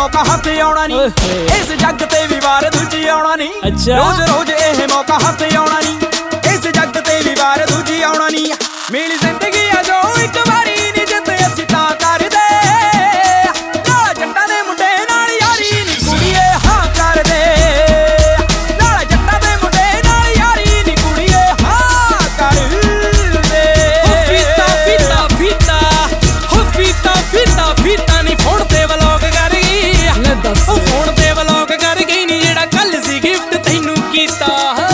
मौका हाथ आउणा नहीं, इस जग ते भी वार दूजी आउणा नहीं। रोज रोज यह मौका हाथ आउणा नहीं, इस जग ते भी वार दूजी आउणा नहीं। मिली जिंदगी आ जो एक बारी नी जित असीं तां करदे, नाल जट्टां दे मुंडे नाल यारी नी कुड़ीए हां करदे, नाल जट्टां दे मुंडे नाल यारी नी कुड़ीए हां करदे। फीता फीता फीता हो फीता फीता फीता नी फोन ते व्लॉग कर गई, फोन ते व्लॉग कर गई नी जेड़ा कल सी गिफ्ट तैनू कीता।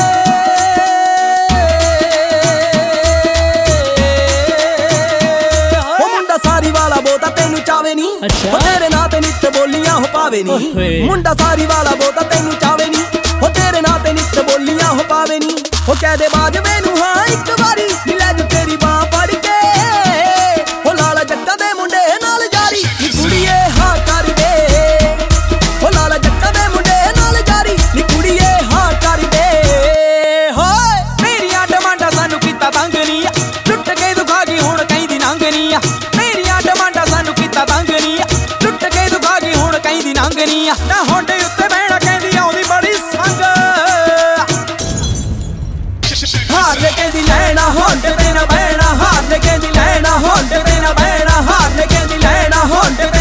सारी वाला बोता तेनू चावे नी, हो तेरे नां ते नित बोलियां हो पावे नी। मुंडा सारी वाला बोता तेनू चावे नी, हो तेरे नां ते नित बोलियां हो पावे नी। हो कह दे बाज मैनू हां इक बारी नी लै जू तेरी बां फड़ के, हो लाला जट्टां दे मुंडे नाल जारी नी कुड़ीए हां कर दे, हो लाला जट्टां दे मुंडे नाल जारी नी कुड़ीए हां कर दे। होए मेरियां डिमांडां सानू कीता तंग नी, टुट के दुखा गई हुण कहंदी नंग नी। सानू कीता तंग नी, टुट के दुखा गई हुण कहंदी नंग नी। ना होंडे उत्ते बहना कहंदी आउंदी बड़ी संग, हार ले कहंदी लैना होंडे ते ना बहना, हार ले कहंदी लैना होंडे ते ना बहना, हार ले कहंदी लैना होंडे